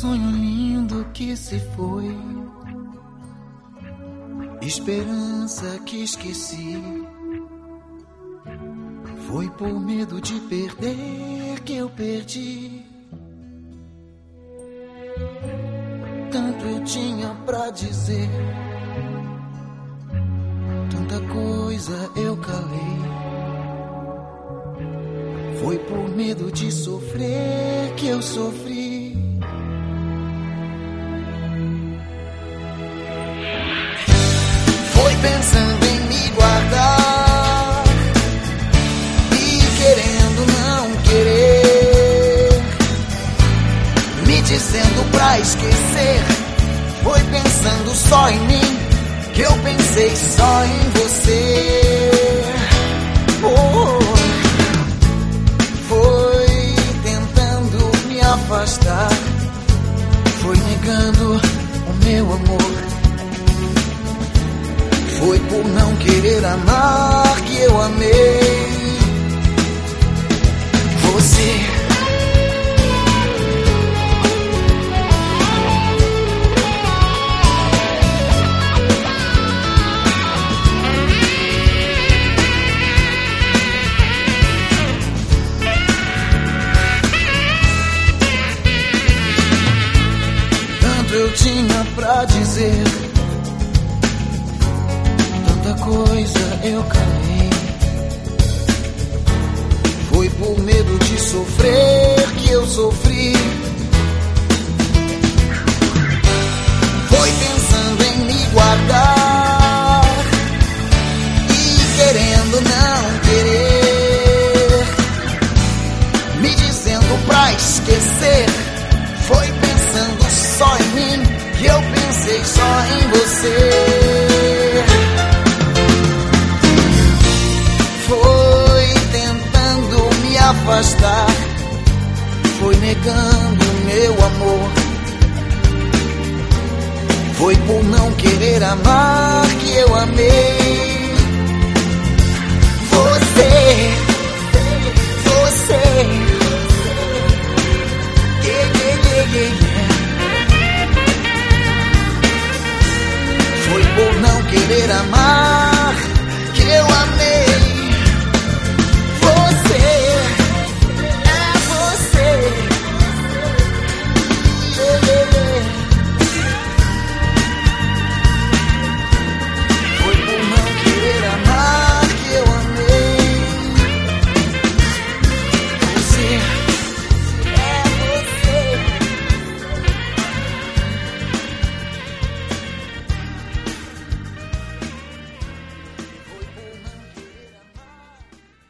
sonho lindo que se foi, esperança que esqueci. Foi por medo de perder que eu perdi. Tanto eu tinha pra dizer, tanta coisa eu calei. Foi por medo de sofrer que eu sofri. Foi pensando em me guardar e querendo não querer, me dizendo pra esquecer. Foi pensando só em mim que eu pensei só em você. Foi tentando me afastar, foi negando o meu amor. Foi por não querer amar que eu amei você. Tanto eu tinha pra dizer, tanta coisa eu calei. Foi por medo de sofrer que eu sofri. Foi pensando em me guardar e querendo não querer, me dizendo pra esquecer. Foi pensando só em mim que eu pensei só em você. Afastar, foi negando meu amor. Foi por não querer amar que eu amei você.